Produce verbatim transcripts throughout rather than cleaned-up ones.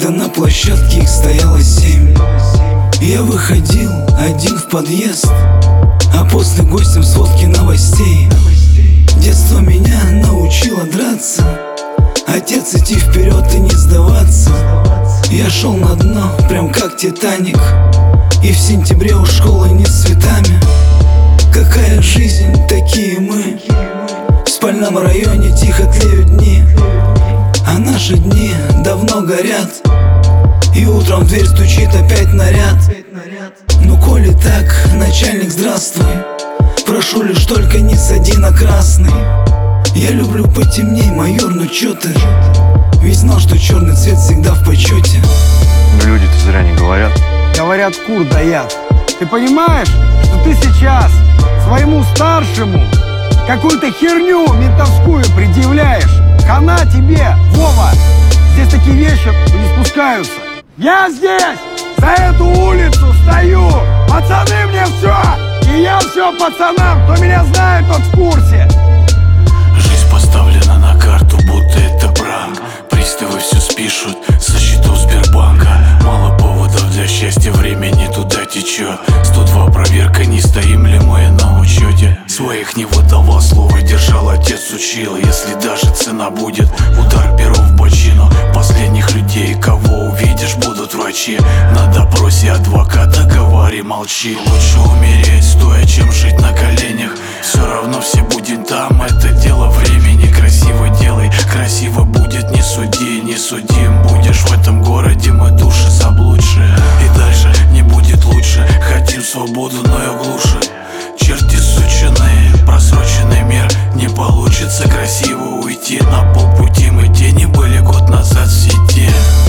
Когда на площадке их стояло семь, я выходил один в подъезд, а после гостем сводки новостей. Детство меня научило драться, отец идти вперед и не сдаваться. Я шел на дно, прям как Титаник, и в сентябре у школы не с цветами. Какая жизнь, такие мы. В спальном районе тихо тлеют дни, а наши дни давно горят, и утром в дверь стучит опять наряд. Ну коли так, начальник, здравствуй, прошу лишь только не сади на красный. Я люблю потемней, майор, ну чё ты? Ведь знал, что черный цвет всегда в почете. Но люди-то зря не говорят. Говорят, кур даят. Ты понимаешь, что ты сейчас своему старшему какую-то херню ментовскую предъявляешь? Хана тебе, Вова! Здесь такие вещи не спускаются. Я здесь, за эту улицу стою. Пацаны, мне все! И я все пацанам. Кто меня знает, тот в курсе. Жизнь поставлена на карту, будто это пранк. Приставы все спишут со счетов Сбербанка. Мало поводов для счастья, время не туда течет. сто два проверка, не стоим ли мы на учете. Своих не выдавал, слово держал, отец учил. Если даже цена будет удар пером в бочину, последних людей, кого увидишь, будут врачи. На допросе адвоката говори, молчи. Лучше умереть стоя, чем жить на коленях. Все равно все будем там, это дело времени. Красиво делай, красиво будет, не суди, не судим. Будешь в этом городе, мы души заблудшие. И дальше не будет лучше, хотим свободу, но ее глушит. Черти сученые, просроченный мир. Не получится красиво уйти, на полпути мы тени были год назад в сети.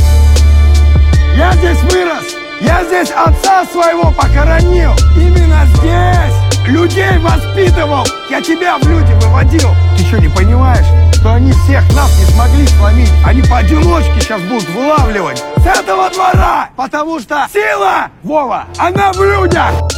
Я здесь вырос, я здесь отца своего похоронил. Именно здесь людей воспитывал, я тебя в люди выводил. Ты что, не понимаешь, что они всех нас не смогли сломить? Они поодиночке сейчас будут вылавливать с этого двора, потому что сила, Вова, она в людях.